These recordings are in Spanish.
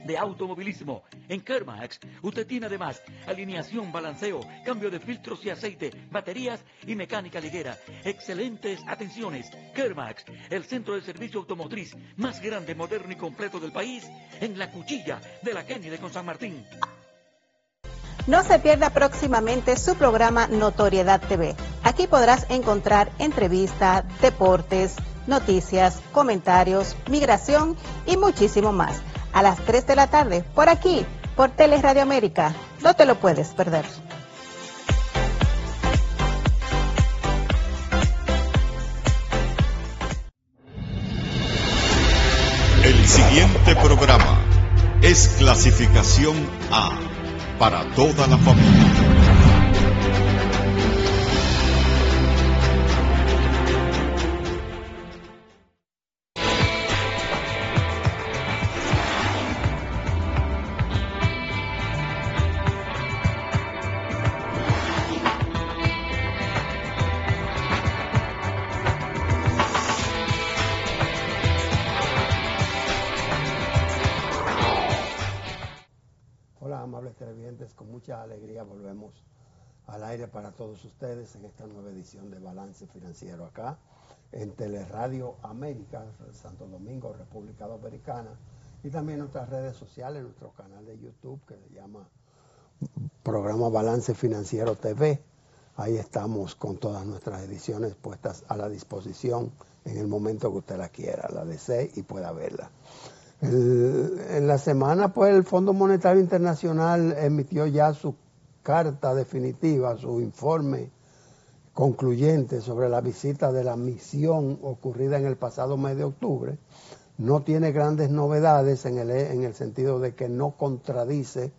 de automovilismo. En Kermax, usted tiene además alineación, balanceo, cambio de filtros y aceite, baterías y mecánica liguera. Excelentes atenciones. Kermax, el centro de servicio automotriz más grande, moderno y completo del país, en la cuchilla de la Kennedy con San Martín. No se pierda próximamente su programa Notoriedad TV. Aquí podrás encontrar entrevistas, deportes, noticias, comentarios, migración y muchísimo más. A las 3 de la tarde, por aquí, por Teleradio América. No te lo puedes perder. El siguiente programa es clasificación A para toda la familia. Amables televidentes, con mucha alegría volvemos al aire para todos ustedes en esta nueva edición de Balance Financiero acá en Teleradio América, Santo Domingo, República Dominicana, y también nuestras redes sociales, nuestro canal de YouTube que se llama Programa Balance Financiero TV. Ahí estamos con todas nuestras ediciones puestas a la disposición en el momento que usted la quiera, la desee y pueda verla. En la semana, pues, el Fondo Monetario Internacional emitió ya su carta definitiva, su informe concluyente sobre la visita de la misión ocurrida en el pasado mes de octubre. No tiene grandes novedades en el sentido de que no contradice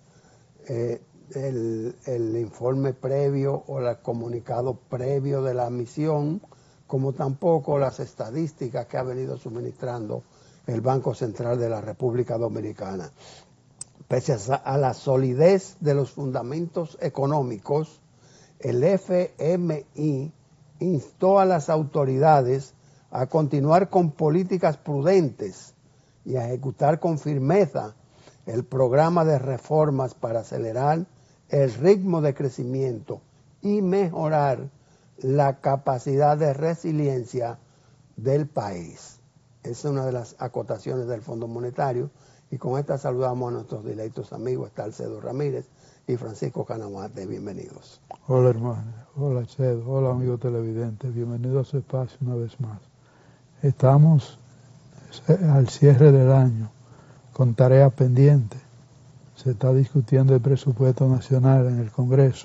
el informe previo o el comunicado previo de la misión, como tampoco las estadísticas que ha venido suministrando el Banco Central de la República Dominicana. Pese a la solidez de los fundamentos económicos, el FMI instó a las autoridades a continuar con políticas prudentes y a ejecutar con firmeza el programa de reformas para acelerar el ritmo de crecimiento y mejorar la capacidad de resiliencia del país. Esa es una de las acotaciones del Fondo Monetario, y con esta saludamos a nuestros directos amigos, está Alcedo Ramírez y Francisco Canamate. Bienvenidos. Hola hermano, hola Alcedo, hola amigos televidentes, bienvenidos a su espacio una vez más. Estamos al cierre del año con tareas pendientes. Se está discutiendo el presupuesto nacional en el Congreso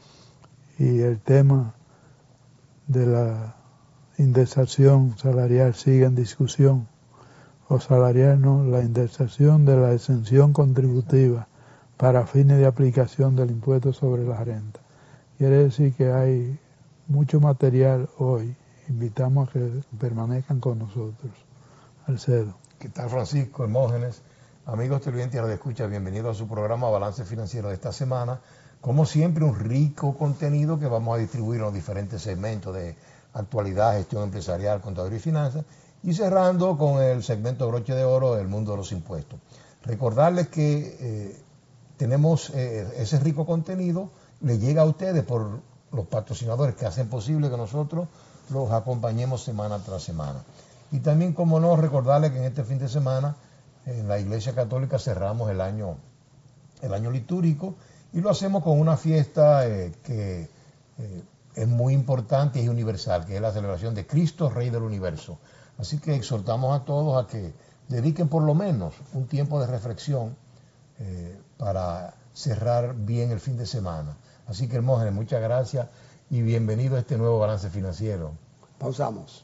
y el tema de la indexación salarial sigue en discusión, o salarial no, la indexación de la exención contributiva para fines de aplicación del impuesto sobre la renta. Quiere decir que hay mucho material hoy. Invitamos a que permanezcan con nosotros. Alcedo. ¿Qué tal, Francisco? Hermógenes, amigos televidentes y radioescuchas, bienvenidos a su programa Balance Financiero de esta semana. Como siempre, un rico contenido que vamos a distribuir en los diferentes segmentos de actualidad, gestión empresarial, contaduría y finanzas, y cerrando con el segmento broche de oro del mundo de los impuestos. Recordarles que tenemos ese rico contenido, le llega a ustedes por los patrocinadores que hacen posible que nosotros los acompañemos semana tras semana. Y también, como no, recordarles que en este fin de semana en la Iglesia Católica cerramos el año litúrgico, y lo hacemos con una fiesta que es muy importante y universal, que es la celebración de Cristo, Rey del Universo. Así que exhortamos a todos a que dediquen por lo menos un tiempo de reflexión para cerrar bien el fin de semana. Así que, Hermógenes, muchas gracias y bienvenido a este nuevo Balance Financiero. Pausamos.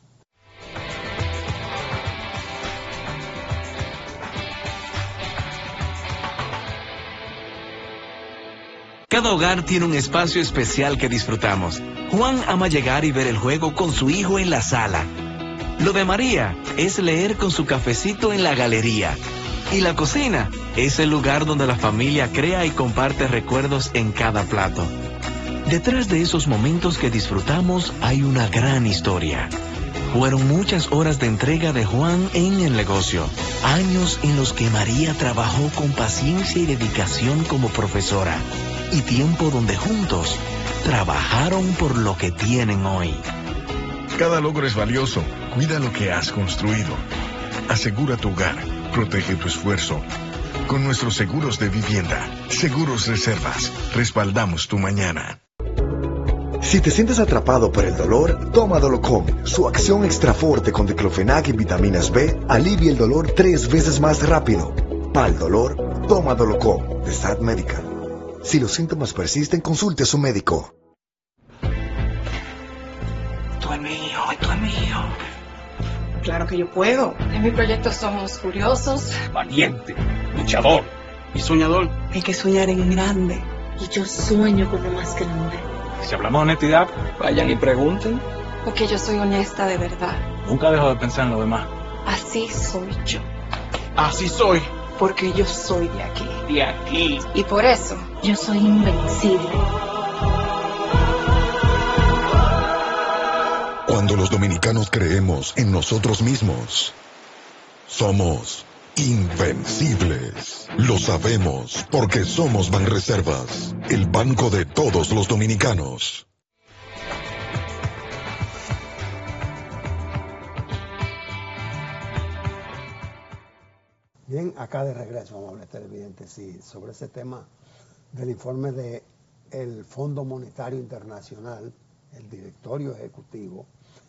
Cada hogar tiene un espacio especial que disfrutamos. Juan ama llegar y ver el juego con su hijo en la sala. Lo de María es leer con su cafecito en la galería. Y la cocina es el lugar donde la familia crea y comparte recuerdos en cada plato. Detrás de esos momentos que disfrutamos hay una gran historia. Fueron muchas horas de entrega de Juan en el negocio. Años en los que María trabajó con paciencia y dedicación como profesora. Y tiempo donde juntos trabajaron por lo que tienen hoy. Cada logro es valioso. Cuida lo que has construido. Asegura tu hogar. Protege tu esfuerzo. Con nuestros seguros de vivienda, Seguros Reservas, respaldamos tu mañana. Si te sientes atrapado por el dolor, toma Dolocom. Su acción extra fuerte con diclofenac y vitaminas B alivia el dolor 3 veces más rápido. Para el dolor, toma Dolocom de Sad Medical. Si los síntomas persisten, consulte a su médico. Tú es mío, tú es mío. Claro que yo puedo. En mi proyecto somos curiosos, valiente, luchador y soñador. hay que soñar en grande. Y yo sueño con lo más grande. Si hablamos de honestidad, vayan y pregunten. Porque yo soy honesta de verdad. Nunca dejo de pensar en lo demás. Así soy yo. Así soy. Porque yo soy de aquí. De aquí. Y por eso, Yo soy invencible. Cuando los dominicanos creemos en nosotros mismos, somos invencibles. Lo sabemos porque somos Banreservas, el banco de todos los dominicanos. Bien, acá de regreso, amables televidentes, sí, sobre ese tema del informe del Fondo Monetario Internacional, el directorio ejecutivo,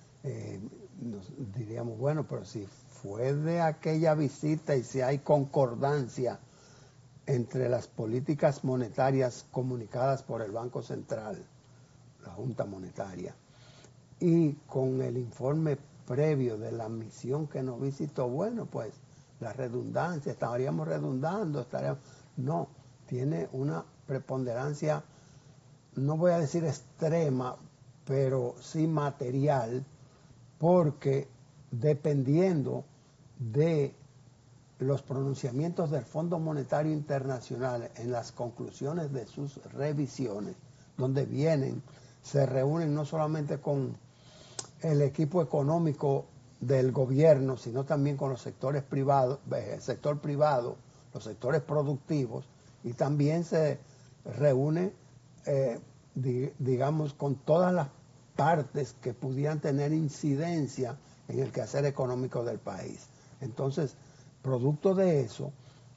nos diríamos, bueno, pero si fue de aquella visita y si hay concordancia entre las políticas monetarias comunicadas por el Banco Central, la Junta Monetaria, y con el informe previo de la misión que nos visitó, bueno, pues la redundancia, estaríamos redundando, no, tiene una preponderancia, no voy a decir extrema, pero sí material, porque dependiendo de los pronunciamientos del Fondo Monetario Internacional en las conclusiones de sus revisiones, donde vienen, se reúnen no solamente con el equipo económico del gobierno, sino también con los sectores privados, el sector privado, los sectores productivos, y también se reúne, digamos, con todas las partes que pudieran tener incidencia en el quehacer económico del país. Entonces, producto de eso,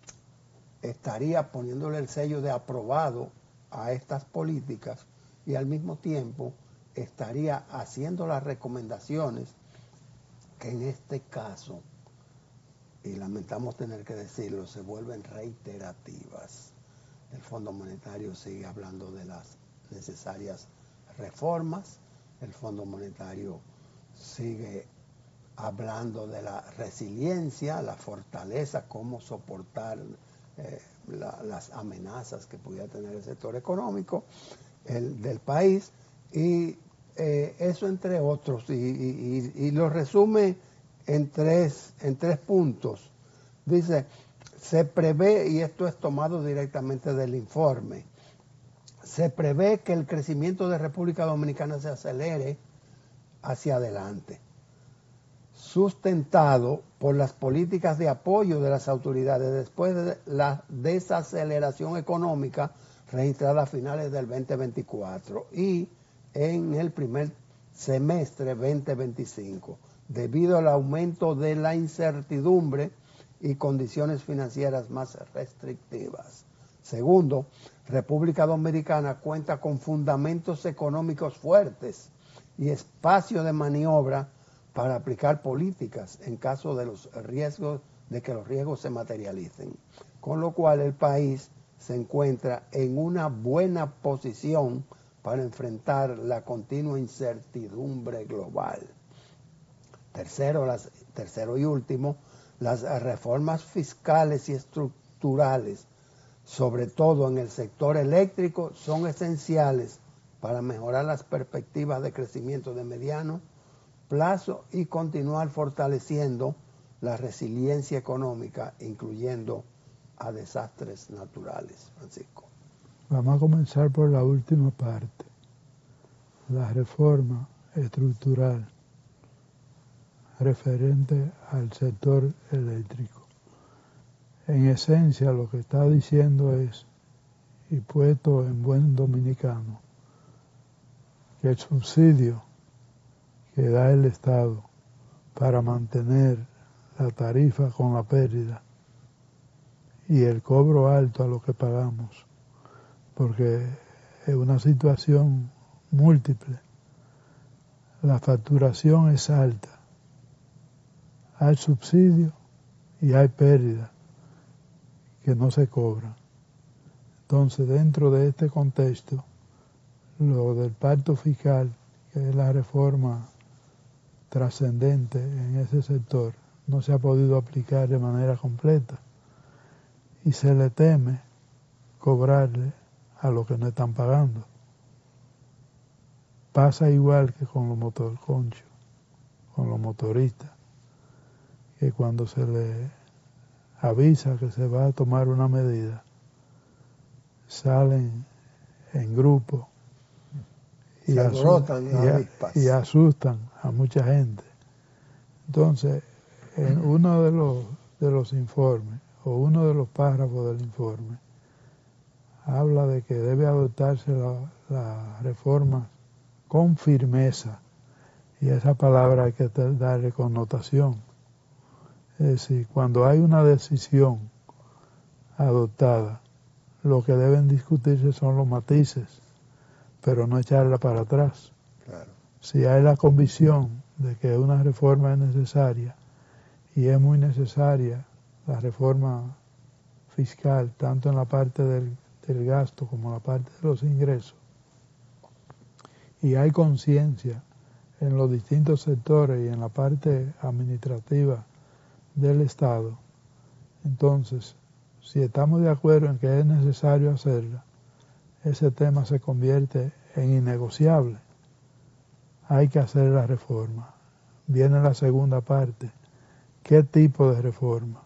estaría poniéndole el sello de aprobado a estas políticas y al mismo tiempo estaría haciendo las recomendaciones que en este caso, y lamentamos tener que decirlo, se vuelven reiterativas. El Fondo Monetario sigue hablando de las necesarias reformas, el Fondo Monetario sigue hablando de la resiliencia, la fortaleza, cómo soportar las amenazas que pudiera tener el sector económico del país, y eso entre otros, y lo resume en tres puntos. Dice, se prevé, y esto es tomado directamente del informe, se prevé que el crecimiento de República Dominicana se acelere hacia adelante, sustentado por las políticas de apoyo de las autoridades después de la desaceleración económica registrada a finales del 2024 y en el primer semestre 2025, debido al aumento de la incertidumbre y condiciones financieras más restrictivas. Segundo, República Dominicana cuenta con fundamentos económicos fuertes y espacio de maniobra para aplicar políticas en caso de que los riesgos se materialicen, con lo cual el país se encuentra en una buena posición para enfrentar la continua incertidumbre global. Tercero y último, las reformas fiscales y estructurales, sobre todo en el sector eléctrico, son esenciales para mejorar las perspectivas de crecimiento de mediano plazo y continuar fortaleciendo la resiliencia económica, incluyendo a desastres naturales. Francisco. Vamos a comenzar por la última parte, la reforma estructural. referente al sector eléctrico. En esencia, lo que está diciendo es, y puesto en buen dominicano, que el subsidio que da el Estado para mantener la tarifa con la pérdida y el cobro alto a lo que pagamos, porque es una situación múltiple. La facturación es alta, hay subsidio y hay pérdida que no se cobran. Entonces, dentro de este contexto, lo del pacto fiscal, que es la reforma trascendente en ese sector, no se ha podido aplicar de manera completa y se le teme cobrarle a lo que no están pagando. Pasa igual que con los motorconchos, con los motoristas, que cuando se le avisa que se va a tomar una medida, salen en grupo y asustan a mucha gente. Entonces, en uno de los informes, o uno de los párrafos del informe, habla de que debe adoptarse la reforma con firmeza, y a esa palabra hay que darle connotación. Es decir, cuando hay una decisión adoptada, lo que deben discutirse son los matices, pero no echarla para atrás. Claro. Si hay la convicción de que una reforma es necesaria, y es muy necesaria la reforma fiscal, tanto en la parte del gasto como en la parte de los ingresos, y hay conciencia en los distintos sectores y en la parte administrativa del Estado, entonces, si estamos de acuerdo en que es necesario hacerla, ese tema se convierte en innegociable. Hay que hacer la reforma. Viene la segunda parte. ¿Qué tipo de reforma?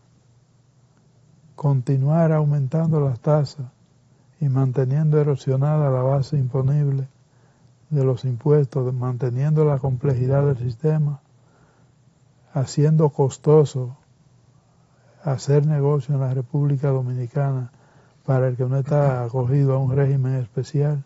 Continuar aumentando las tasas y manteniendo erosionada la base imponible de los impuestos, manteniendo la complejidad del sistema, haciendo costoso hacer negocio en la República Dominicana para el que no está acogido a un régimen especial,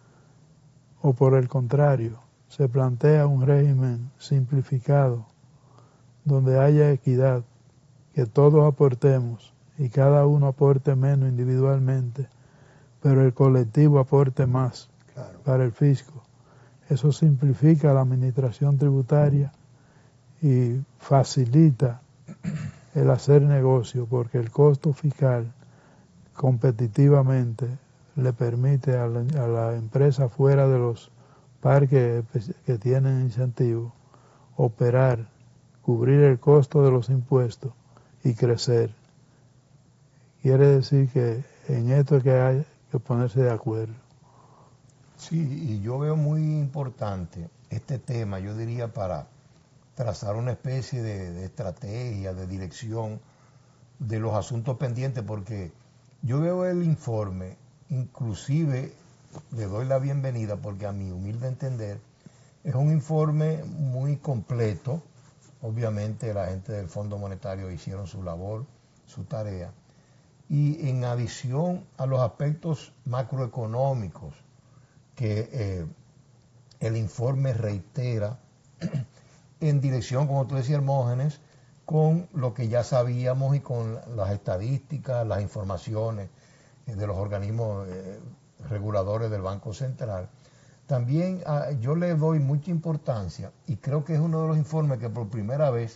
o por el contrario, se plantea un régimen simplificado donde haya equidad, que todos aportemos y cada uno aporte menos individualmente, pero el colectivo aporte más para el fisco. Eso simplifica la administración tributaria y facilita el hacer negocio, porque el costo fiscal competitivamente le permite a la empresa fuera de los parques que tienen incentivos operar, cubrir el costo de los impuestos y crecer. Quiere decir que en esto es que hay que ponerse de acuerdo. Sí, y yo veo muy importante este tema, yo diría, para trazar una especie de estrategia, de dirección de los asuntos pendientes, porque yo veo el informe, inclusive le doy la bienvenida, porque a mi humilde entender es un informe muy completo. Obviamente la gente del Fondo Monetario hicieron su labor, su tarea, y en adición a los aspectos macroeconómicos que el informe reitera en dirección, como tú decías, Hermógenes, con lo que ya sabíamos y con las estadísticas, las informaciones de los organismos reguladores del Banco Central. También yo le doy mucha importancia, y creo que es uno de los informes que por primera vez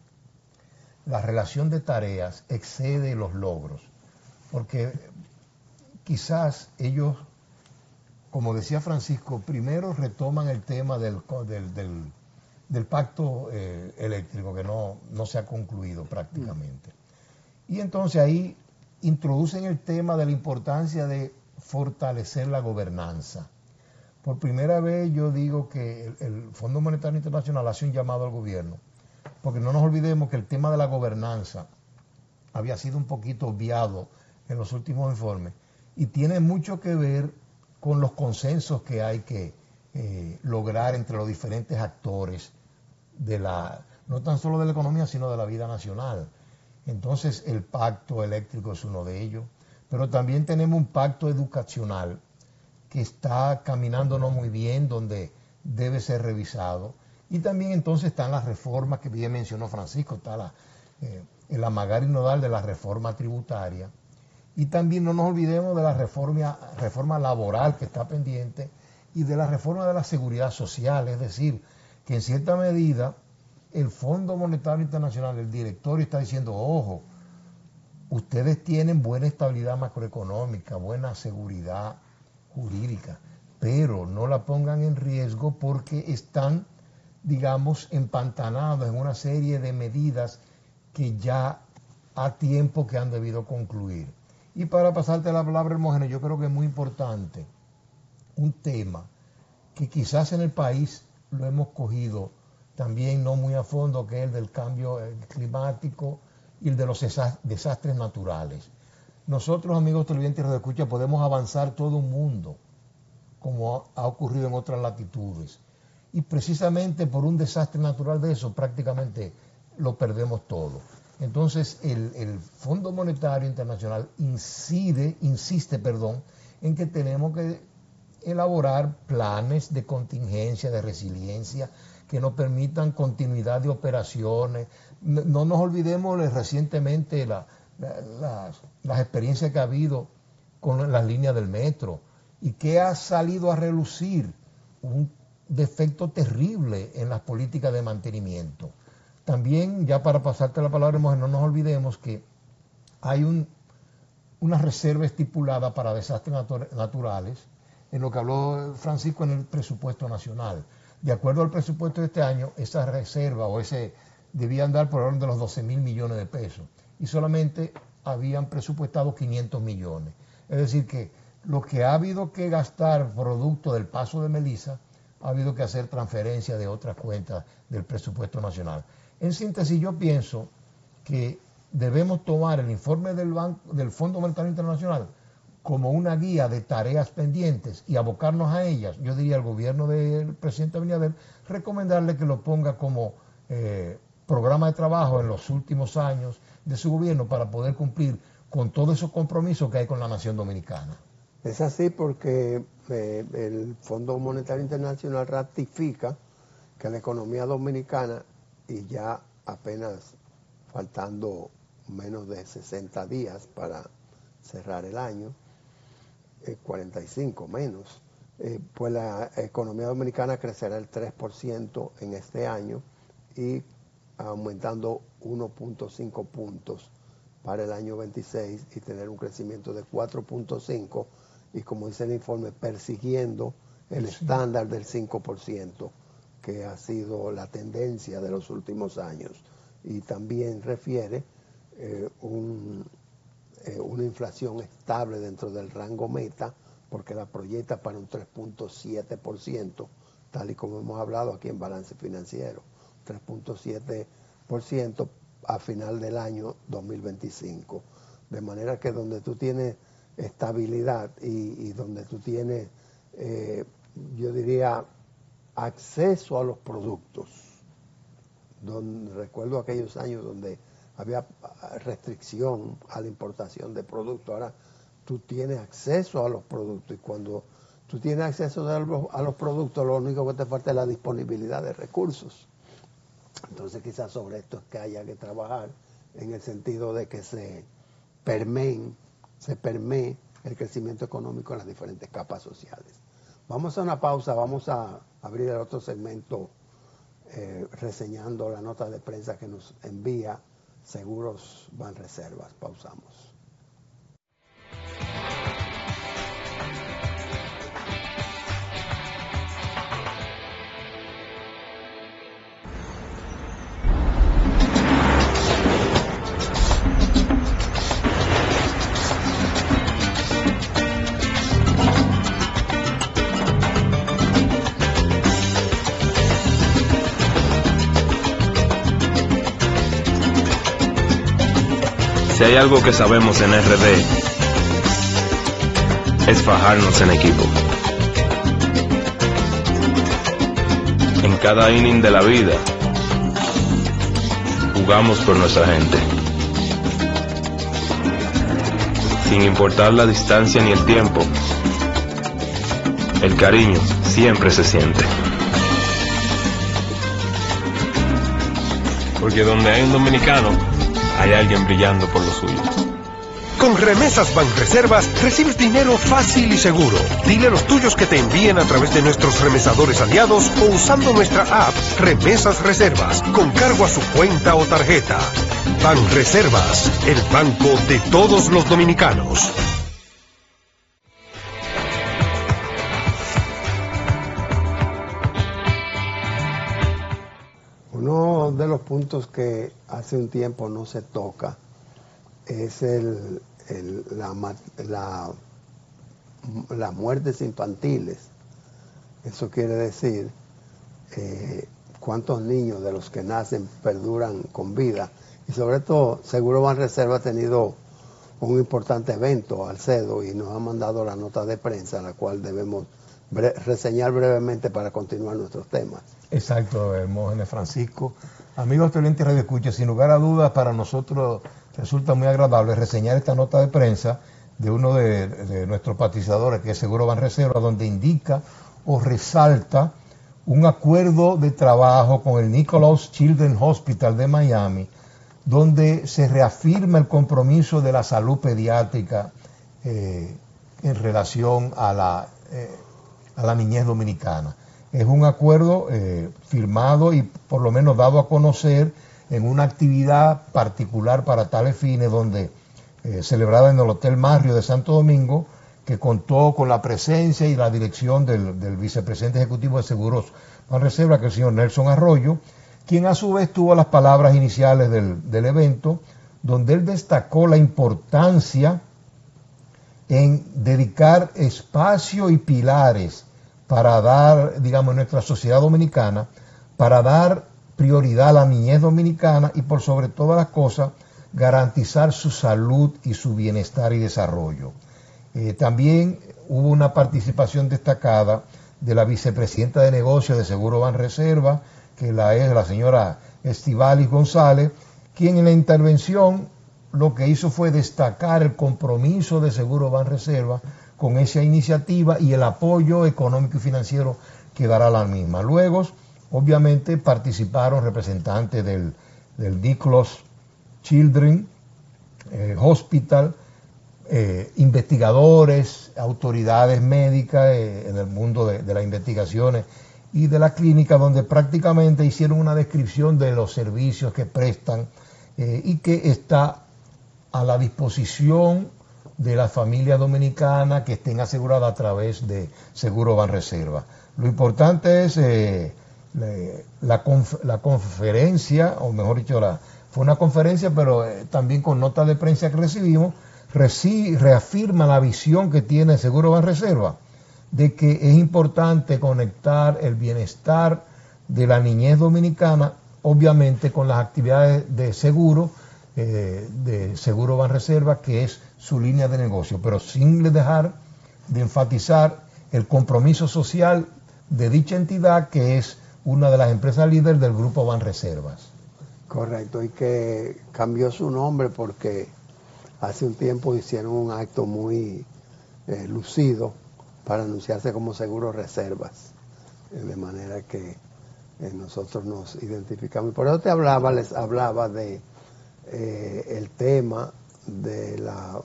la relación de tareas excede los logros, porque quizás ellos, como decía Francisco, primero retoman el tema del pacto eléctrico, que no se ha concluido prácticamente. Y entonces ahí introducen el tema de la importancia de fortalecer la gobernanza. Por primera vez yo digo que el Fondo Monetario Internacional hace un llamado al gobierno, porque no nos olvidemos que el tema de la gobernanza había sido un poquito obviado en los últimos informes, y tiene mucho que ver con los consensos que hay que lograr entre los diferentes actores de no tan solo de la economía, sino de la vida nacional. Entonces, el pacto eléctrico es uno de ellos, pero también tenemos un pacto educacional que está caminando no muy bien, donde debe ser revisado. Y también entonces están las reformas que bien mencionó Francisco, está el amagar y nodal de la reforma tributaria. Y también no nos olvidemos de la reforma laboral que está pendiente y de la reforma de la seguridad social, es decir, que en cierta medida el Fondo Monetario Internacional, el directorio está diciendo, ojo, ustedes tienen buena estabilidad macroeconómica, buena seguridad jurídica, pero no la pongan en riesgo porque están, digamos, empantanados en una serie de medidas que ya a tiempo que han debido concluir. Y para pasarte la palabra, Hermógenes, yo creo que es muy importante un tema que quizás en el país lo hemos cogido también no muy a fondo, que es el del cambio climático y el de los desastres naturales. Nosotros, amigos televidentes de escucha, podemos avanzar todo un mundo, como ha ocurrido en otras latitudes. Y precisamente por un desastre natural de eso, prácticamente lo perdemos todo. Entonces, el Fondo Monetario Internacional insiste, en que tenemos que elaborar planes de contingencia, de resiliencia, que nos permitan continuidad de operaciones. No nos olvidemos recientemente las experiencias que ha habido con las líneas del metro y que ha salido a relucir un defecto terrible en las políticas de mantenimiento. También, ya para pasarte la palabra, no nos olvidemos que hay una reserva estipulada para desastres naturales, en lo que habló Francisco en el presupuesto nacional. De acuerdo al presupuesto de este año, esa reserva debía andar por orden de los 12.000 millones de pesos y solamente habían presupuestado 500 millones. Es decir que lo que ha habido que gastar producto del paso de Melissa, ha habido que hacer transferencia de otras cuentas del presupuesto nacional. En síntesis, yo pienso que debemos tomar el informe del Fondo Monetario Internacional como una guía de tareas pendientes y abocarnos a ellas. Yo diría al gobierno del presidente Abinader recomendarle que lo ponga como programa de trabajo en los últimos años de su gobierno para poder cumplir con todos esos compromisos que hay con la nación dominicana. Es así porque el Fondo Monetario Internacional ratifica que la economía dominicana, y ya apenas faltando menos de 60 días para cerrar el año, 45 menos, pues la economía dominicana crecerá el 3% en este año y aumentando 1.5 puntos para el año 26 y tener un crecimiento de 4.5 y, como dice el informe, persiguiendo el estándar del 5%, que ha sido la tendencia de los últimos años. Y también refiere una inflación estable dentro del rango meta, porque la proyecta para un 3.7%, tal y como hemos hablado aquí en Balance Financiero, 3.7% a final del año 2025. De manera que donde tú tienes estabilidad y donde tú tienes, yo diría, acceso a los productos. Recuerdo aquellos años donde había restricción a la importación de productos. Ahora tú tienes acceso a los productos y cuando tú tienes acceso a los productos, lo único que te falta es la disponibilidad de recursos. Entonces quizás sobre esto es que haya que trabajar en el sentido de que se permee el crecimiento económico en las diferentes capas sociales. Vamos a una pausa, vamos a abrir el otro segmento reseñando la nota de prensa que nos envía Seguros Banreservas. Pausamos. Si hay algo que sabemos en RD, es fajarnos en equipo. En cada inning de la vida, jugamos por nuestra gente. Sin importar la distancia ni el tiempo, el cariño siempre se siente. Porque donde hay un dominicano, hay alguien brillando por lo suyo. Con Remesas Banreservas recibes dinero fácil y seguro. Dile a los tuyos que te envíen a través de nuestros remesadores aliados o usando nuestra app Remesas Reservas con cargo a su cuenta o tarjeta. Banreservas, el banco de todos los dominicanos. Uno de los puntos que hace un tiempo no se toca es las muertes infantiles. Eso quiere decir cuántos niños de los que nacen perduran con vida. Y sobre todo, Seguro Banreserva ha tenido un importante evento al CEDO y nos ha mandado la nota de prensa, la cual debemos reseñar brevemente para continuar nuestros temas. Exacto, Hermógenes Francisco. Amigos televidentes Radio Escucha, sin lugar a dudas, para nosotros resulta muy agradable reseñar esta nota de prensa de uno de nuestros patrocinadores, que es Seguro Banreserva, donde indica o resalta un acuerdo de trabajo con el Nicholas Children's Hospital de Miami, donde se reafirma el compromiso de la salud pediátrica en relación a la niñez dominicana. Es un acuerdo firmado y por lo menos dado a conocer en una actividad particular para tales fines, donde celebrada en el Hotel Marrio de Santo Domingo, que contó con la presencia y la dirección del vicepresidente ejecutivo de Seguros Banreserva, que es el señor Nelson Arroyo, quien a su vez tuvo las palabras iniciales del evento, donde él destacó la importancia en dedicar espacio y pilares para dar, digamos, en nuestra sociedad dominicana, para dar prioridad a la niñez dominicana y por sobre todas las cosas, garantizar su salud y su bienestar y desarrollo. También hubo una participación destacada de la vicepresidenta de negocios de Seguro Banreserva, que es la señora Estivalis González, quien en la intervención lo que hizo fue destacar el compromiso de Seguro Banreserva con esa iniciativa y el apoyo económico y financiero que dará la misma. Luego, obviamente, participaron representantes del Nicholas Children's Hospital, investigadores, autoridades médicas en el mundo de las investigaciones y de la clínica, donde prácticamente hicieron una descripción de los servicios que prestan y que está a la disposición de las familias dominicanas que estén aseguradas a través de Seguro Banreserva. Lo importante es la conferencia, o mejor dicho, fue una conferencia, pero también con notas de prensa que recibimos, reafirma la visión que tiene Seguro Banreserva de que es importante conectar el bienestar de la niñez dominicana, obviamente con las actividades de seguro Banreserva, que es su línea de negocio, pero sin dejar de enfatizar el compromiso social de dicha entidad, que es una de las empresas líderes del grupo Banreservas. Correcto, y que cambió su nombre porque hace un tiempo hicieron un acto muy lucido para anunciarse como Seguro Reservas, de manera que nosotros nos identificamos. Por eso les hablaba de el tema de la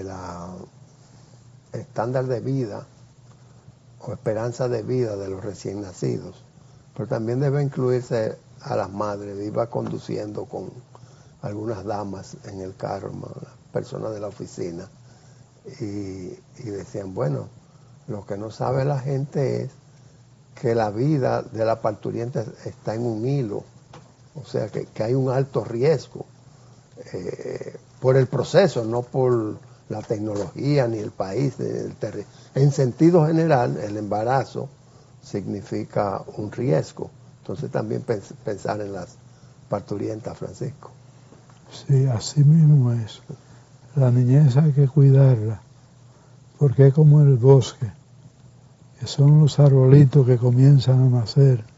estándar de vida o esperanza de vida de los recién nacidos, pero también debe incluirse a las madres. Iba conduciendo con algunas damas en el carro, personas de la oficina, y decían, bueno, lo que no sabe la gente es que la vida de la parturienta está en un hilo, o sea que hay un alto riesgo por el proceso, no por la tecnología ni el país, en sentido general el embarazo significa un riesgo. Entonces también pensar en las parturientas, Francisco. Sí, así mismo es. La niñez hay que cuidarla, porque es como el bosque, que son los arbolitos que comienzan a nacer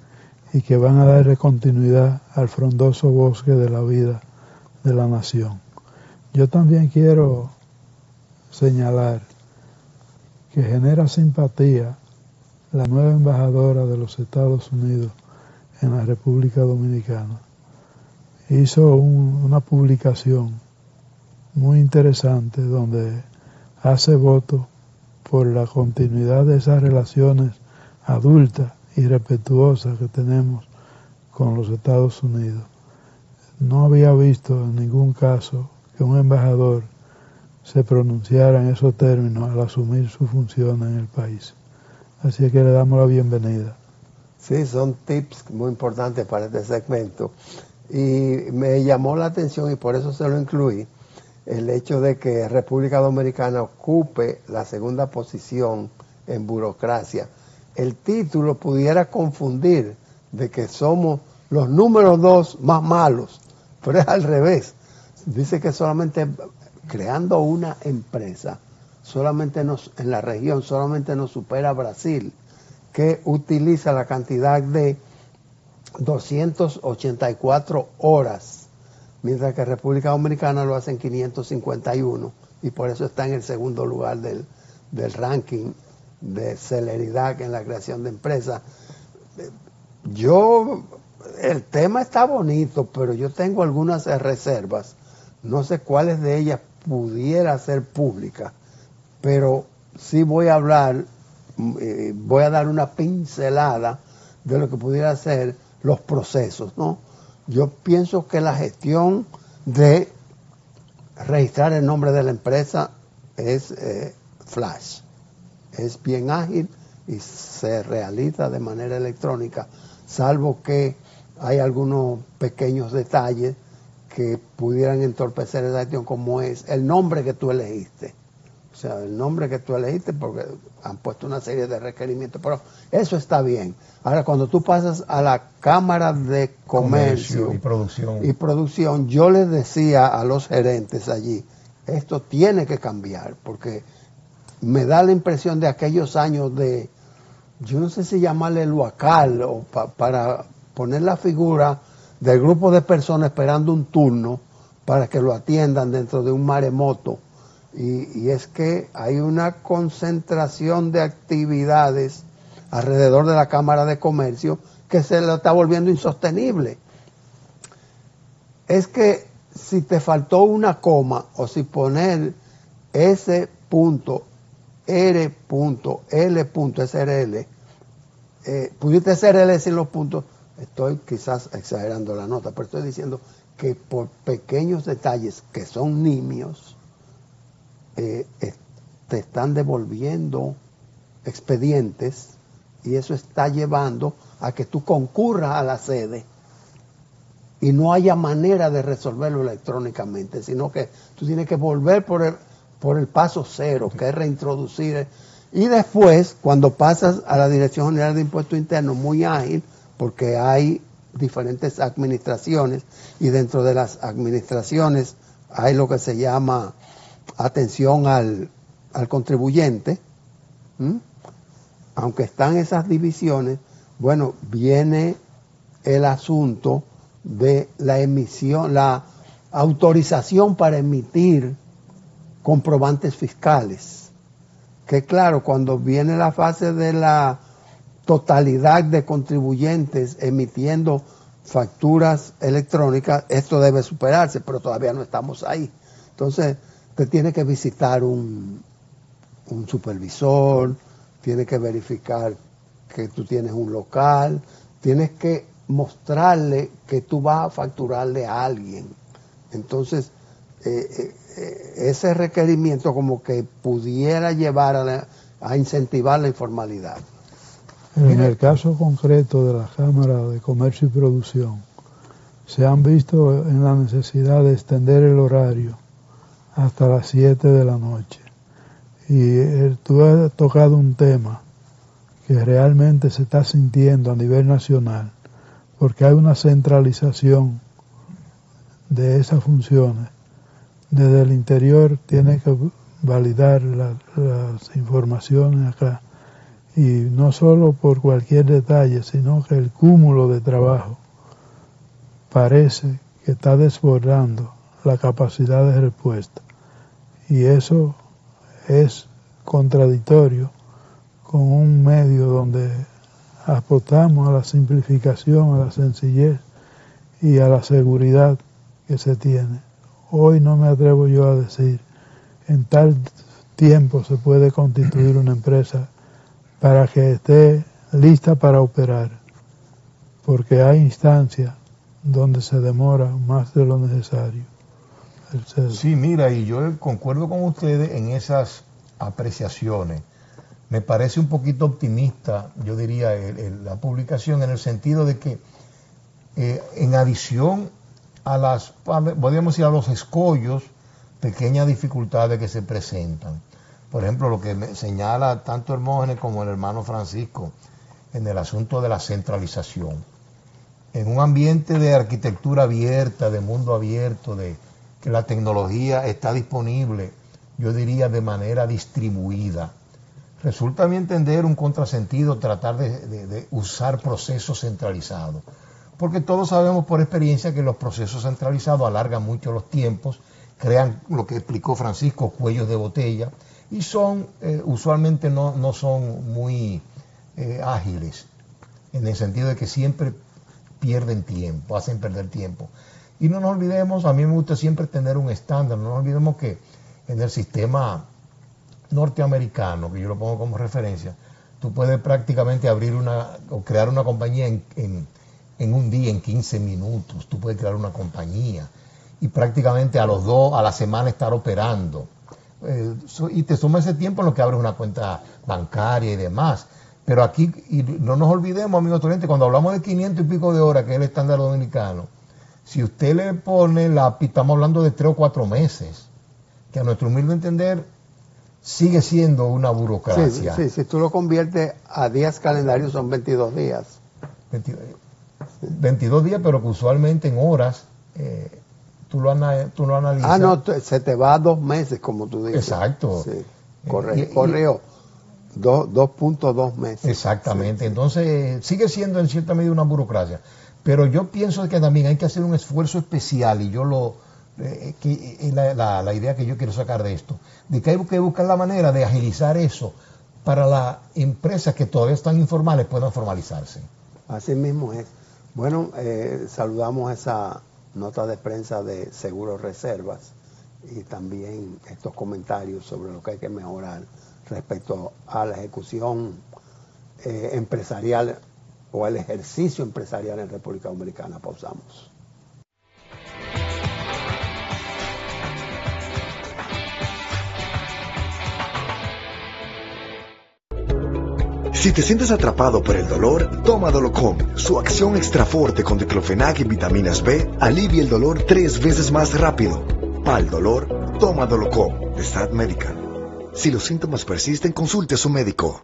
y que van a darle continuidad al frondoso bosque de la vida de la nación. Yo también quiero señalar que genera simpatía la nueva embajadora de los Estados Unidos en la República Dominicana. Hizo una publicación muy interesante donde hace voto por la continuidad de esas relaciones adultas y respetuosas que tenemos con los Estados Unidos. No había visto en ningún caso que un embajador se pronunciara en esos términos al asumir su función en el país. Así que le damos la bienvenida. Sí, son tips muy importantes para este segmento. Y me llamó la atención, y por eso se lo incluí, el hecho de que República Dominicana ocupe la segunda posición en burocracia. El título pudiera confundir de que somos los números 2 más malos, pero es al revés. Dice que solamente creando una empresa, en la región, solamente nos supera Brasil, que utiliza la cantidad de 284 horas, mientras que República Dominicana lo hace en 551, y por eso está en el segundo lugar del ranking de celeridad en la creación de empresas. El tema está bonito, pero yo tengo algunas reservas. No sé cuáles de ellas pudiera ser pública, pero sí voy a hablar, voy a dar una pincelada de lo que pudiera ser los procesos, ¿no? Yo pienso que la gestión de registrar el nombre de la empresa es flash, es bien ágil y se realiza de manera electrónica, salvo que hay algunos pequeños detalles que pudieran entorpecer esa gestión, como es el nombre que tú elegiste. O sea, el nombre que tú elegiste, porque han puesto una serie de requerimientos, pero eso está bien. Ahora, cuando tú pasas a la Cámara de Comercio y Producción, yo les decía a los gerentes allí, esto tiene que cambiar, porque me da la impresión de aquellos años de, yo no sé si llamarle el huacal, o para poner la figura del grupo de personas esperando un turno para que lo atiendan dentro de un maremoto. Y es que hay una concentración de actividades alrededor de la Cámara de Comercio que se lo está volviendo insostenible. Es que si te faltó una coma, o si poner S.R.L. Pudiste SRL sin los puntos, estoy quizás exagerando la nota, pero estoy diciendo que por pequeños detalles que son nimios, te están devolviendo expedientes, y eso está llevando a que tú concurras a la sede y no haya manera de resolverlo electrónicamente, sino que tú tienes que volver por el paso cero, que es reintroducir. Y después, cuando pasas a la Dirección General de Impuestos Internos, muy ágil, porque hay diferentes administraciones, y dentro de las administraciones hay lo que se llama atención al contribuyente. Aunque están esas divisiones, bueno, viene el asunto de la emisión, la autorización para emitir comprobantes fiscales. Que claro, cuando viene la fase de la totalidad de contribuyentes emitiendo facturas electrónicas, esto debe superarse, pero todavía no estamos ahí. Entonces, te tiene que visitar un supervisor, tiene que verificar que tú tienes un local, tienes que mostrarle que tú vas a facturarle a alguien. Entonces, ese requerimiento como que pudiera llevar a incentivar la informalidad. En el caso concreto de la Cámara de Comercio y Producción, se han visto en la necesidad de extender el horario hasta las 7 de la noche. Y tú has tocado un tema que realmente se está sintiendo a nivel nacional, porque hay una centralización de esas funciones. Desde el interior tiene que validar las informaciones acá, Y no solo por cualquier detalle, sino que el cúmulo de trabajo parece que está desbordando la capacidad de respuesta. Y eso es contradictorio con un medio donde apostamos a la simplificación, a la sencillez y a la seguridad que se tiene. Hoy no me atrevo yo a decir, en tal tiempo se puede constituir una empresa para que esté lista para operar, porque hay instancias donde se demora más de lo necesario. Sí, mira, y yo concuerdo con ustedes en esas apreciaciones. Me parece un poquito optimista, yo diría, la publicación, en el sentido de que en adición a podríamos decir, a los escollos, pequeñas dificultades que se presentan. Por ejemplo, lo que me señala tanto Hermógenes como el hermano Francisco en el asunto de la centralización. En un ambiente de arquitectura abierta, de mundo abierto, de que la tecnología está disponible, yo diría, de manera distribuida. Resulta a mi entender un contrasentido tratar de usar procesos centralizados, porque todos sabemos por experiencia que los procesos centralizados alargan mucho los tiempos, crean lo que explicó Francisco, cuellos de botella, y son usualmente no son muy ágiles, en el sentido de que siempre pierden tiempo, hacen perder tiempo. Y no nos olvidemos, a mí me gusta siempre tener un estándar, no nos olvidemos que en el sistema norteamericano, que yo lo pongo como referencia, tú puedes prácticamente abrir o crear una compañía en un día, en 15 minutos, tú puedes crear una compañía y prácticamente a la semana estar operando. Y te suma ese tiempo en lo que abres una cuenta bancaria y demás. Pero aquí, y no nos olvidemos, amigos estudiantes, cuando hablamos de 500 y pico de horas, que es el estándar dominicano, si usted le pone estamos hablando de 3 o 4 meses, que a nuestro humilde entender sigue siendo una burocracia. Sí, si tú lo conviertes a días calendarios son 22 días. 22 días, pero que usualmente en horas tú lo analizas. No, se te va a 2 meses, como tú dices. Exacto. Sí. Correo. 2.2 meses. Exactamente. Sí. Entonces sigue siendo en cierta medida una burocracia. Pero yo pienso que también hay que hacer un esfuerzo especial, y yo la idea que yo quiero sacar de esto, de que hay que buscar la manera de agilizar eso para las empresas que todavía están informales puedan formalizarse. Así mismo es. Bueno, saludamos esa nota de prensa de Seguros Reservas y también estos comentarios sobre lo que hay que mejorar respecto a la ejecución empresarial o el ejercicio empresarial en República Dominicana. Pausamos. Si te sientes atrapado por el dolor, toma Dolocom. Su acción extra fuerte con diclofenac y vitaminas B alivia el dolor 3 veces más rápido. Para el dolor, toma Dolocom de Stat Medical. Si los síntomas persisten, consulte a su médico.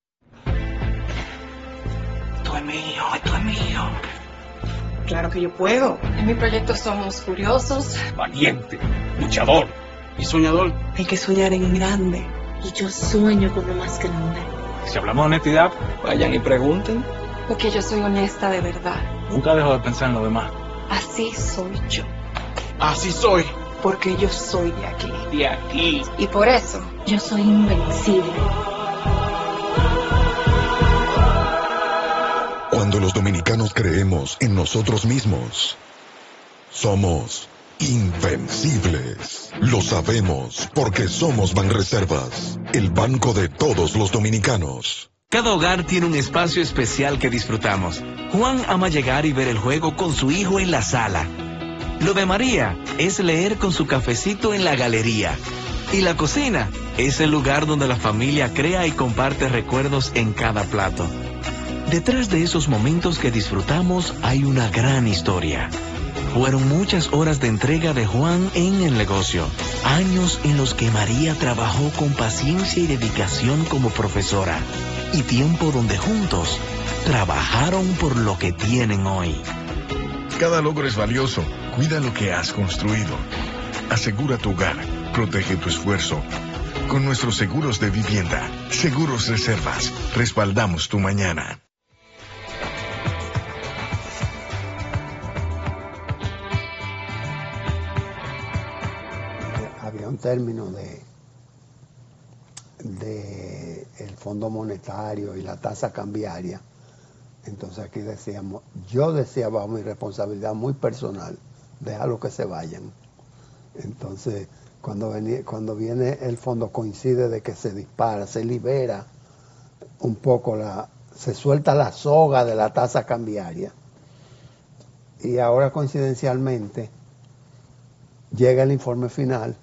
Esto es mío. Claro que yo puedo. En mi proyecto somos curiosos, Valiente, luchador y soñador. hay que soñar en grande. Y yo sueño con lo más grande. Si hablamos de honestidad, vayan y pregunten. Porque yo soy honesta de verdad. Nunca dejo de pensar en lo demás. Así soy yo. Así soy. Porque yo soy de aquí. De aquí. Y por eso, Yo soy invencible. Cuando los dominicanos creemos en nosotros mismos, somos invencibles. Lo sabemos porque somos Banreservas, el banco de todos los dominicanos. Cada hogar tiene un espacio especial que disfrutamos. Juan ama llegar y ver el juego con su hijo en la sala. Lo de María es leer con su cafecito en la galería. Y la cocina es el lugar donde la familia crea y comparte recuerdos en cada plato. Detrás de esos momentos que disfrutamos hay una gran historia. Fueron muchas horas de entrega de Juan en el negocio. Años en los que María trabajó con paciencia y dedicación como profesora. Y tiempo donde juntos trabajaron por lo que tienen hoy. Cada logro es valioso. Cuida lo que has construido. Asegura tu hogar. Protege tu esfuerzo. con nuestros seguros de vivienda. Seguros Reservas. Respaldamos tu mañana. Había un término de el Fondo Monetario y la tasa cambiaria. Entonces aquí decíamos, yo decía bajo mi responsabilidad muy personal, déjalo que se vayan. Entonces cuando viene el fondo coincide de que se dispara, se libera un poco, se suelta la soga de la tasa cambiaria. Y ahora coincidencialmente llega el informe final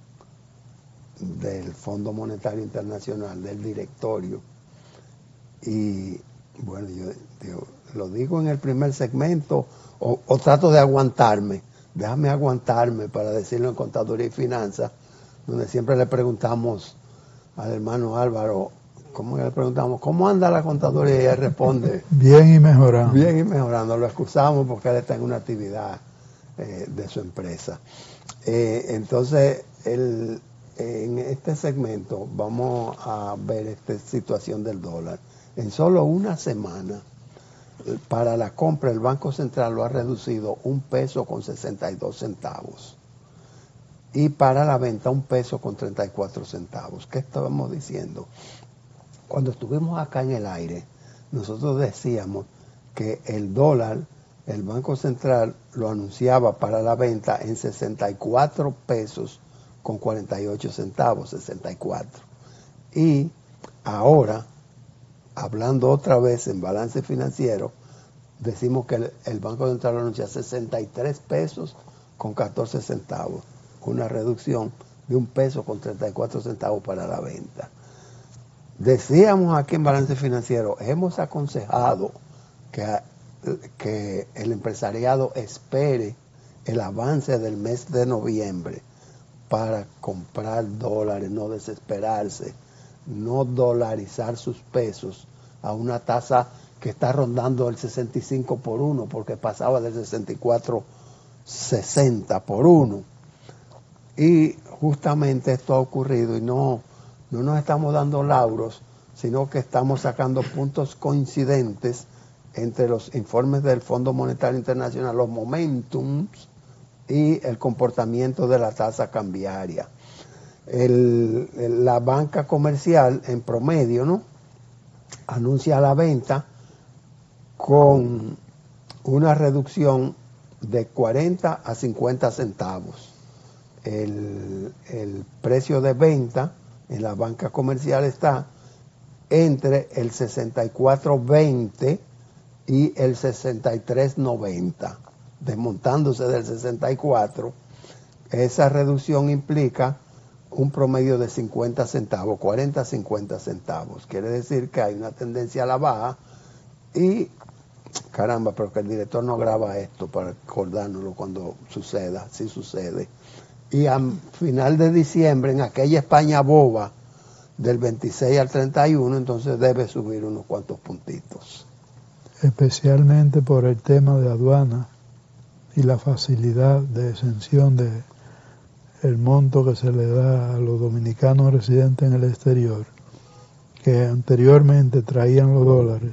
del Fondo Monetario Internacional, del directorio, y bueno, yo lo digo en el primer segmento o trato de aguantarme, déjame aguantarme para decirlo en Contaduría y Finanzas, donde siempre le preguntamos al hermano Álvaro, ¿cómo anda la contaduría? Y él responde, bien y mejorando. Bien y mejorando, lo excusamos porque él está en una actividad de su empresa. Entonces, en este segmento vamos a ver esta situación del dólar. En solo una semana, para la compra el Banco Central lo ha reducido $1.62 y para la venta $1.34. ¿Qué estábamos diciendo? Cuando estuvimos acá en el aire, nosotros decíamos que el dólar, el Banco Central lo anunciaba para la venta en 64 pesos con 48 centavos, 64. Y ahora, hablando otra vez en balance financiero, decimos que el Banco Central lo anuncia 63 pesos con 14 centavos, una reducción de $1.34 para la venta. Decíamos aquí en balance financiero, hemos aconsejado que el empresariado espere el avance del mes de noviembre para comprar dólares, no desesperarse, no dolarizar sus pesos a una tasa que está rondando el 65 por 1, porque pasaba del 64.60 por 1. Y justamente esto ha ocurrido y no nos estamos dando lauros, sino que estamos sacando puntos coincidentes entre los informes del Fondo Monetario Internacional, los momentums y el comportamiento de la tasa cambiaria. La banca comercial en promedio, ¿no?, anuncia la venta con una reducción de 40 a 50 centavos. El precio de venta en la banca comercial está entre el 64.20 y el 63.90, desmontándose del 64. Esa reducción implica un promedio de 50 centavos, 40 a 50 centavos. Quiere decir que hay una tendencia a la baja y, caramba, pero que el director no graba esto para acordárnoslo cuando suceda, si sucede. Y a final de diciembre, en aquella España boba del 26 al 31, entonces debe subir unos cuantos puntitos. Especialmente por el tema de aduana y la facilidad de exención de el monto que se le da a los dominicanos residentes en el exterior, que anteriormente traían los dólares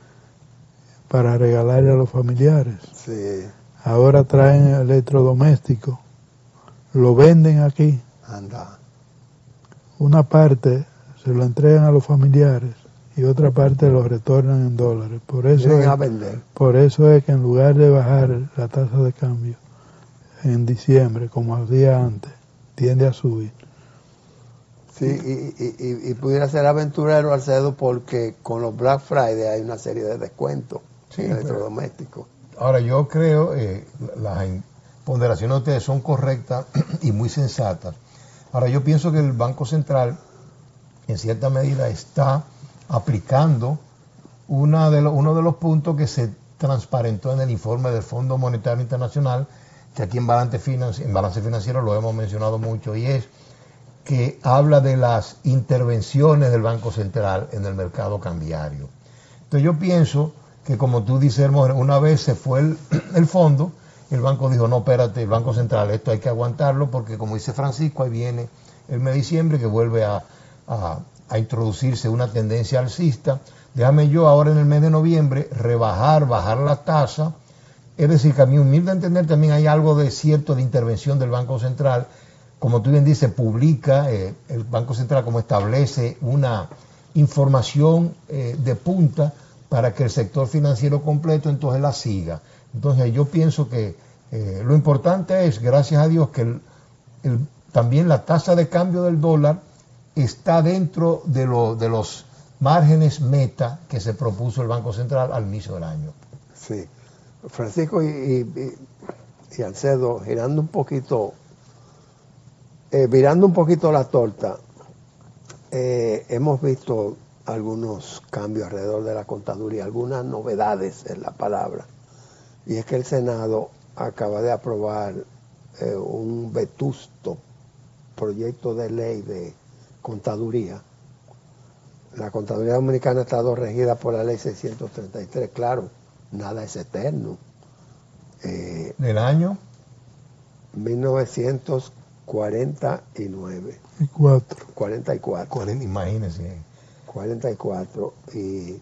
para regalarle a los familiares. Sí. Ahora traen electrodomésticos, lo venden aquí. Anda. Una parte se lo entregan a los familiares y otra parte lo retornan en dólares. Por eso es que en lugar de bajar la tasa de cambio en diciembre, como hacía antes, tiende a subir. Sí, y pudiera ser aventurero, Alcedo, porque con los Black Friday hay una serie de descuentos en electrodomésticos. Ahora, yo creo las ponderaciones de ustedes son correctas y muy sensatas. Ahora, yo pienso que el Banco Central, en cierta medida, está aplicando uno de los puntos que se transparentó en el informe del Fondo Monetario Internacional, que aquí en balance financiero lo hemos mencionado mucho, y es que habla de las intervenciones del Banco Central en el mercado cambiario. Entonces yo pienso que, como tú dices, hermano, una vez se fue el fondo, el banco dijo, no, espérate, el Banco Central, esto hay que aguantarlo porque, como dice Francisco, ahí viene el mes de diciembre, que vuelve a introducirse una tendencia alcista. Déjame yo ahora en el mes de noviembre bajar la tasa. Es decir, que a mi humilde entender también hay algo de cierto de intervención del Banco Central. Como tú bien dices, publica el Banco Central como establece una información de punta para que el sector financiero completo entonces la siga. Entonces yo pienso que lo importante es, gracias a Dios, que también la tasa de cambio del dólar está dentro de los márgenes meta que se propuso el Banco Central al inicio del año. Sí. Francisco y Alcedo, virando un poquito la torta, hemos visto algunos cambios alrededor de la contaduría, algunas novedades en la palabra, y es que el Senado acaba de aprobar un vetusto proyecto de ley de contaduría. La contaduría dominicana ha estado regida por la ley 633, claro, nada es eterno. ¿Del año? 1949. 44. Imagínense. 44 y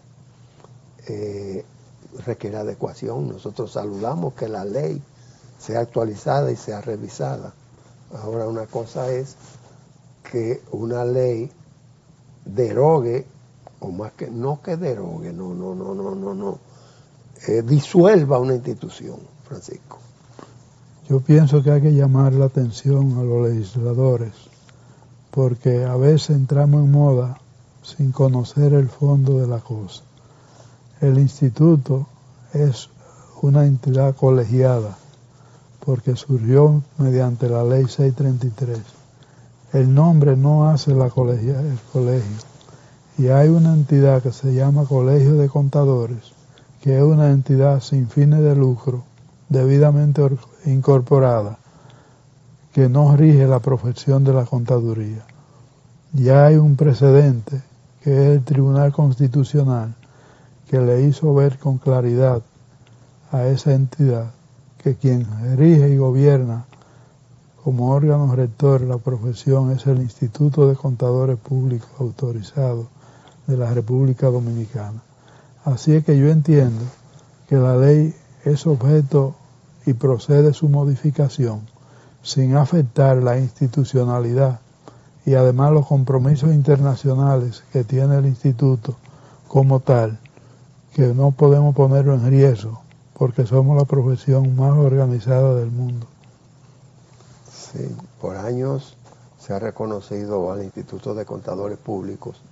requiere adecuación. Nosotros saludamos que la ley sea actualizada y sea revisada. Ahora una cosa es que una ley derogue, o más que, no que derogue, no. Disuelva una institución, Francisco. Yo pienso que hay que llamar la atención a los legisladores, porque a veces entramos en moda sin conocer el fondo de la cosa. El instituto es una entidad colegiada, porque surgió mediante la ley 633. El nombre no hace el colegio. Y hay una entidad que se llama Colegio de Contadores, que es una entidad sin fines de lucro, debidamente incorporada, que no rige la profesión de la contaduría. Ya hay un precedente, que es el Tribunal Constitucional, que le hizo ver con claridad a esa entidad que quien rige y gobierna como órgano rector la profesión es el Instituto de Contadores Públicos Autorizados de la República Dominicana. Así es que yo entiendo que la ley es objeto y procede su modificación sin afectar la institucionalidad y además los compromisos internacionales que tiene el instituto como tal, que no podemos ponerlo en riesgo porque somos la profesión más organizada del mundo. Sí, por años se ha reconocido al Instituto de Contadores Públicos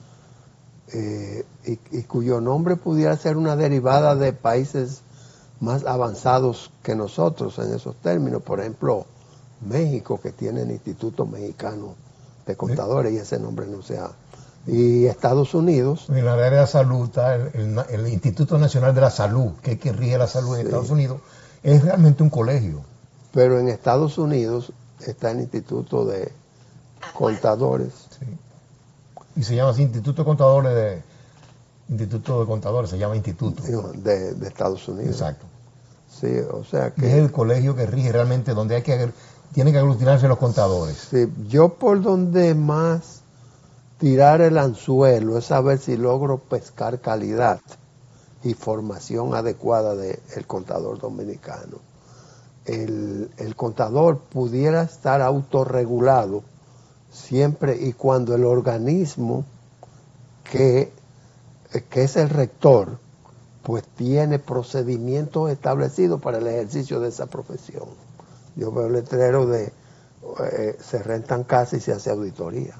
y cuyo nombre pudiera ser una derivada de países más avanzados que nosotros en esos términos. Por ejemplo, México, que tiene el Instituto Mexicano de Contadores, y ese nombre no se ha... Y Estados Unidos... En la área de la salud está el Instituto Nacional de la Salud, que es quien rige la salud en Estados Unidos, es realmente un colegio. Pero en Estados Unidos está el Instituto de Contadores. Sí. Y se llama así Instituto de Contadores se llama Instituto. De Estados Unidos. Exacto. Sí, o sea que... Es el colegio que rige realmente donde tienen que aglutinarse los contadores. Sí, yo por donde más tirar el anzuelo es saber si logro pescar calidad y formación adecuada del contador dominicano. El contador pudiera estar autorregulado siempre y cuando el organismo que es el rector, pues tiene procedimientos establecidos para el ejercicio de esa profesión. Yo veo el letrero de se rentan casas y se hace auditoría.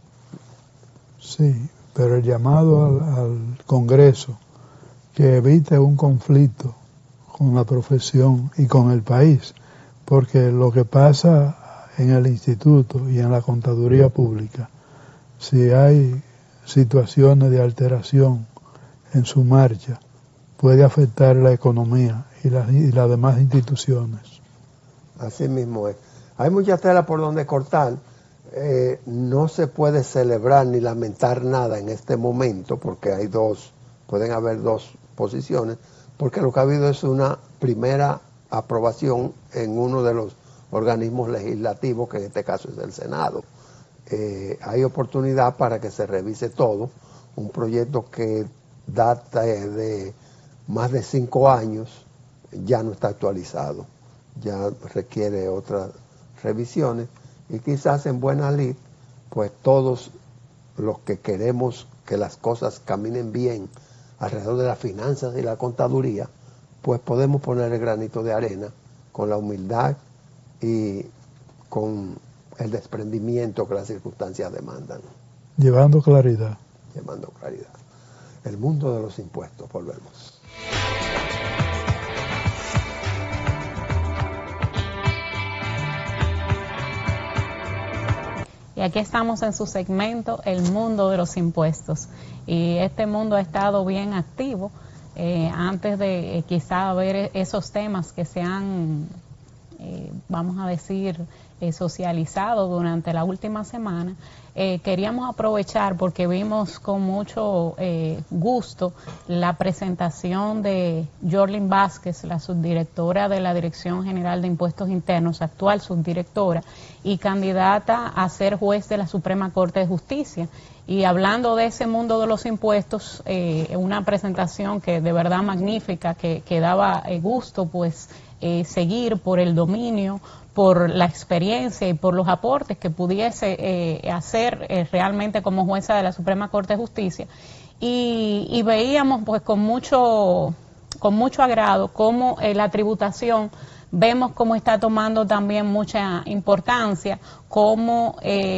Sí, pero el llamado al Congreso que evite un conflicto con la profesión y con el país, porque lo que pasa en el instituto y en la contaduría pública, si hay situaciones de alteración en su marcha, puede afectar la economía y las demás instituciones. Así mismo es. Hay mucha tela por donde cortar. No se puede celebrar ni lamentar nada en este momento porque pueden haber dos posiciones, porque lo que ha habido es una primera aprobación en uno de los organismos legislativos, que en este caso es el Senado. hay oportunidad para que se revise todo. Un proyecto que data de más de 5 años ya no está actualizado, ya requiere otras revisiones, y quizás en buena lid, pues todos los que queremos que las cosas caminen bien alrededor de las finanzas y la contaduría, pues podemos poner el granito de arena con la humildad y con el desprendimiento que las circunstancias demandan. Llevando claridad. Llevando claridad. El mundo de los impuestos, volvemos. Y aquí estamos en su segmento El Mundo de los Impuestos. Y este mundo ha estado bien activo. Antes de quizá ver esos temas que se han, vamos a decir, socializado durante la última semana, queríamos aprovechar porque vimos con mucho gusto la presentación de Yorlin Vázquez, la subdirectora de la Dirección General de Impuestos Internos, actual subdirectora y candidata a ser juez de la Suprema Corte de Justicia. Y hablando de ese mundo de los impuestos, una presentación que de verdad magnífica, que daba gusto pues seguir por el dominio, por la experiencia y por los aportes que pudiese hacer realmente como jueza de la Suprema Corte de Justicia. Y veíamos pues con mucho agrado cómo la tributación, vemos cómo está tomando también mucha importancia, cómo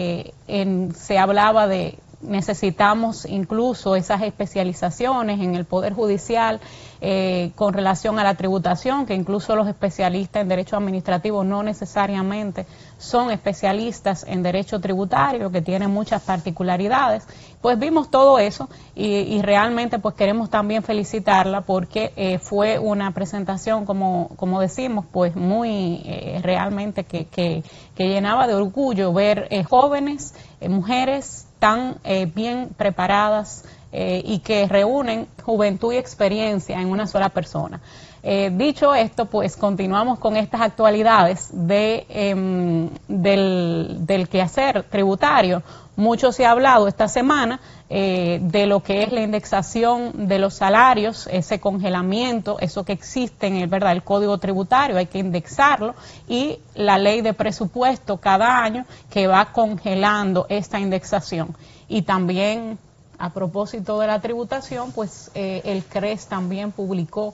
se hablaba de necesitamos incluso esas especializaciones en el Poder Judicial con relación a la tributación, que incluso los especialistas en derecho administrativo no necesariamente son especialistas en derecho tributario, que tienen muchas particularidades. Pues vimos todo eso y realmente pues queremos también felicitarla porque fue una presentación, como decimos, pues muy realmente que llenaba de orgullo ver jóvenes, mujeres tan bien preparadas y que reúnen juventud y experiencia en una sola persona. Dicho esto, pues continuamos con estas actualidades del quehacer tributario. Mucho se ha hablado esta semana de lo que es la indexación de los salarios, ese congelamiento, eso que existe en el Código Tributario, hay que indexarlo, y la ley de presupuesto cada año que va congelando esta indexación. Y también, a propósito de la tributación, pues el CRES también publicó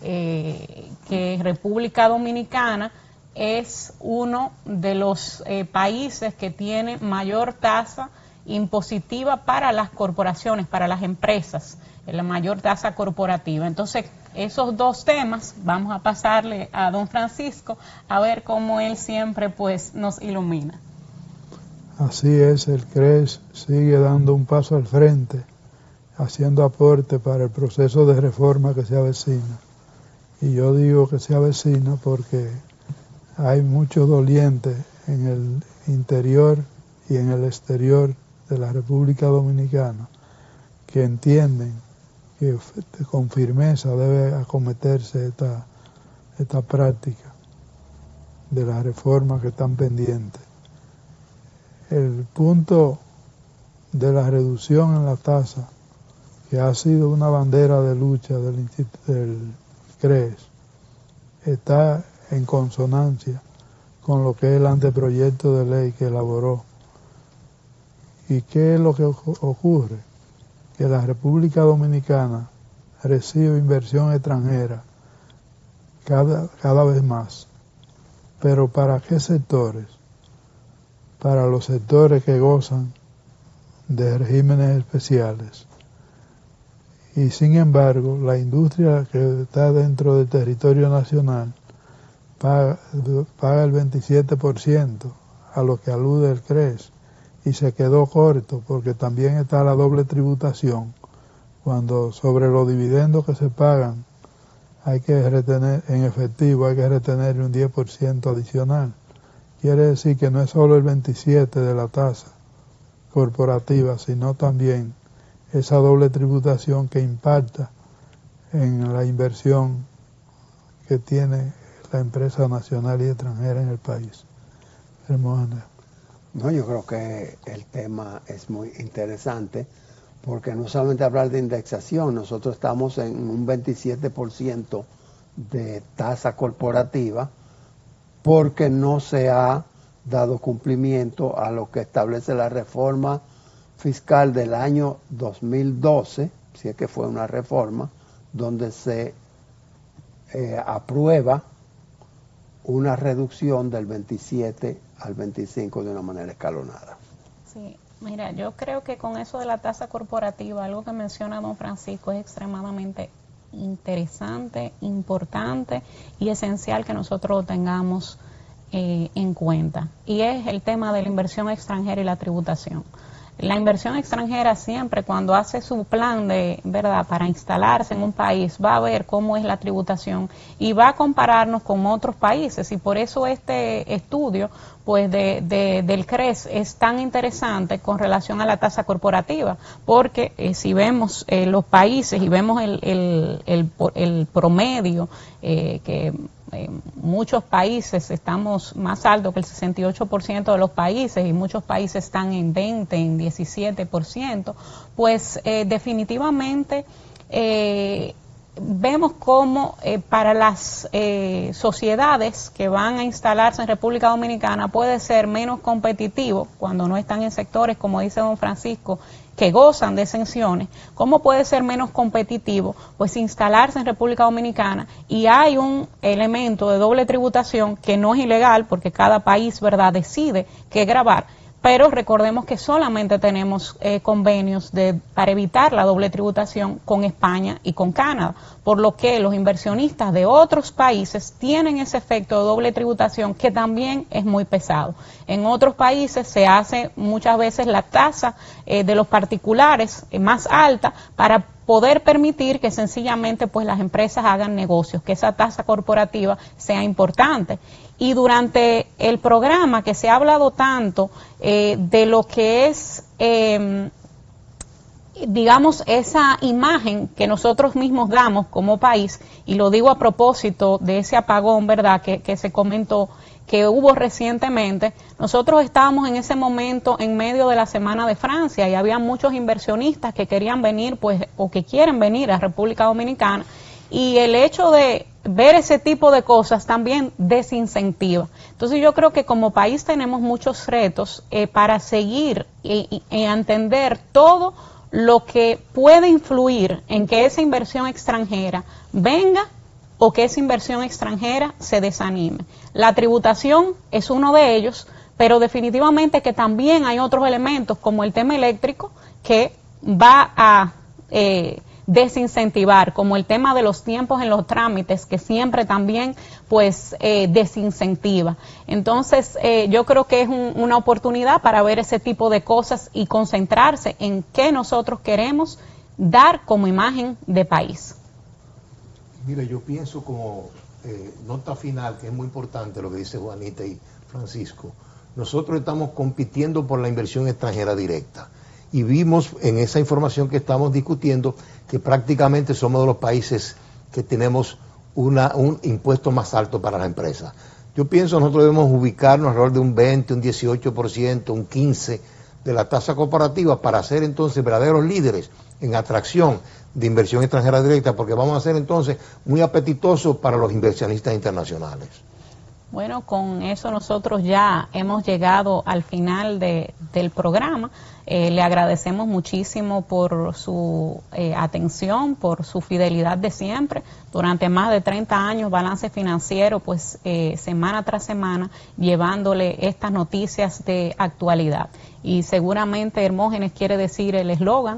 que República Dominicana es uno de los países que tiene mayor tasa impositiva para las corporaciones, para las empresas, la mayor tasa corporativa. Entonces, esos dos temas vamos a pasarle a don Francisco a ver cómo él siempre pues nos ilumina. Así es, el CRES sigue dando un paso al frente, haciendo aporte para el proceso de reforma que se avecina. Y yo digo que se avecina porque hay muchos dolientes en el interior y en el exterior de la República Dominicana que entienden que con firmeza debe acometerse esta práctica de las reformas que están pendientes. El punto de la reducción en la tasa, que ha sido una bandera de lucha del CRES, está en consonancia con lo que es el anteproyecto de ley que elaboró. ¿Y qué es lo que ocurre? Que la República Dominicana recibe inversión extranjera cada vez más. ¿Pero para qué sectores? Para los sectores que gozan de regímenes especiales. Y sin embargo, la industria que está dentro del territorio nacional paga el 27% a lo que alude el CRES, y se quedó corto porque también está la doble tributación, cuando sobre los dividendos que se pagan hay que retener en efectivo, hay que retener un 10% adicional. Quiere decir que no es solo el 27% de la tasa corporativa, sino también esa doble tributación que impacta en la inversión que tiene la empresa nacional y extranjera en el país. No, yo creo que el tema es muy interesante porque no solamente hablar de indexación, nosotros estamos en un 27% de tasa corporativa porque no se ha dado cumplimiento a lo que establece la reforma fiscal del año 2012, si es que fue una reforma, donde se aprueba una reducción del 27 al 25 de una manera escalonada. Sí, mira, yo creo que con eso de la tasa corporativa, algo que menciona don Francisco es extremadamente interesante, importante y esencial que nosotros lo tengamos en cuenta. Y es el tema de la inversión extranjera y la tributación. La inversión extranjera siempre cuando hace su plan de verdad para instalarse en un país va a ver cómo es la tributación y va a compararnos con otros países y por eso este estudio pues del CRES es tan interesante con relación a la tasa corporativa porque si vemos los países y vemos el promedio que muchos países estamos más alto que el 68% de los países y muchos países están en 20, en 17%, pues definitivamente vemos cómo para las sociedades que van a instalarse en República Dominicana puede ser menos competitivo cuando no están en sectores, como dice don Francisco, que gozan de exenciones, ¿cómo puede ser menos competitivo? Pues instalarse en República Dominicana y hay un elemento de doble tributación que no es ilegal porque cada país, ¿verdad?, decide qué gravar, pero recordemos que solamente tenemos convenios para evitar la doble tributación con España y con Canadá, por lo que los inversionistas de otros países tienen ese efecto de doble tributación que también es muy pesado. En otros países se hace muchas veces la tasa de los particulares más alta para poder permitir que sencillamente pues las empresas hagan negocios, que esa tasa corporativa sea importante. Y durante el programa que se ha hablado tanto de lo que es, digamos, esa imagen que nosotros mismos damos como país, y lo digo a propósito de ese apagón, ¿verdad?, que se comentó, que hubo recientemente, nosotros estábamos en ese momento en medio de la Semana de Francia y había muchos inversionistas que querían venir, pues, o que quieren venir a República Dominicana, y el hecho de ver ese tipo de cosas también desincentiva. Entonces yo creo que como país tenemos muchos retos para seguir y entender todo lo que puede influir en que esa inversión extranjera venga o que esa inversión extranjera se desanime. La tributación es uno de ellos, pero definitivamente que también hay otros elementos como el tema eléctrico que va a desincentivar, como el tema de los tiempos en los trámites, que siempre también pues desincentiva. Entonces yo creo que es una oportunidad para ver ese tipo de cosas y concentrarse en qué nosotros queremos dar como imagen de país. Mira, yo pienso como nota final, que es muy importante lo que dice Juanita y Francisco. Nosotros estamos compitiendo por la inversión extranjera directa. Y vimos en esa información que estamos discutiendo que prácticamente somos de los países que tenemos un impuesto más alto para las empresas. Yo pienso que nosotros debemos ubicarnos alrededor de un 20, un 18%, un 15% de la tasa corporativa para ser entonces verdaderos líderes en atracción de inversión extranjera directa, porque vamos a ser entonces muy apetitosos para los inversionistas internacionales. Bueno, con eso nosotros ya hemos llegado al final del programa. Le agradecemos muchísimo por su atención, por su fidelidad de siempre. Durante más de 30 años, Balance Financiero, pues semana tras semana, llevándole estas noticias de actualidad. Y seguramente Hermógenes quiere decir el eslogan.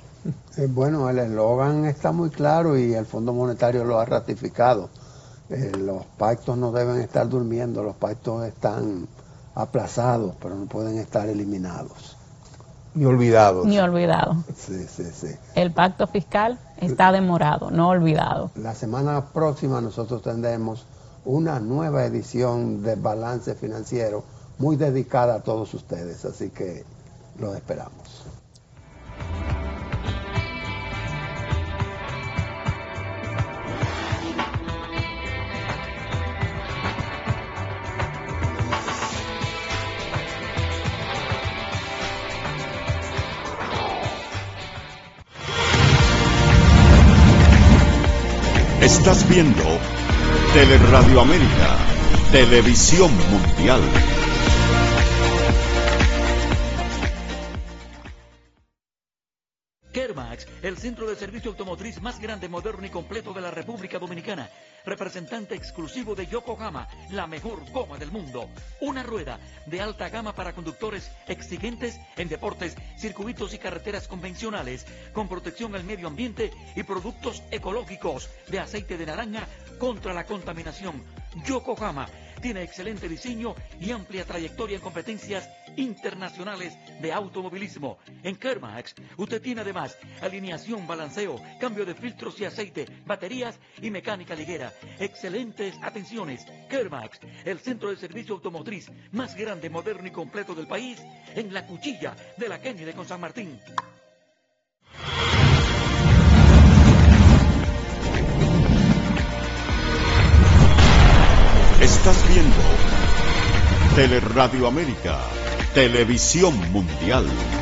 Bueno, el eslogan está muy claro y el Fondo Monetario lo ha ratificado. Los pactos no deben estar durmiendo, los pactos están aplazados, pero no pueden estar eliminados. Ni olvidados. Ni olvidados. Sí, sí, sí. El pacto fiscal está demorado, no olvidado. La semana próxima nosotros tendremos una nueva edición de Balance Financiero muy dedicada a todos ustedes, así que los esperamos. Estás viendo Teleradio América, Televisión Mundial. Kermax, el centro de servicio automotriz más grande, moderno y completo de la República Dominicana. Representante exclusivo de Yokohama, la mejor goma del mundo. Una rueda de alta gama para conductores exigentes en deportes, circuitos y carreteras convencionales, con protección al medio ambiente y productos ecológicos de aceite de naranja contra la contaminación. Yokohama tiene excelente diseño y amplia trayectoria en competencias internacionales de automovilismo. En Kermax, usted tiene además alineación, balanceo, cambio de filtros y aceite, baterías y mecánica ligera. Excelentes atenciones. Kermax, el centro de servicio automotriz más grande, moderno y completo del país, en la cuchilla de la Kennedy con San Martín. Estás viendo Teleradio América, Televisión Mundial.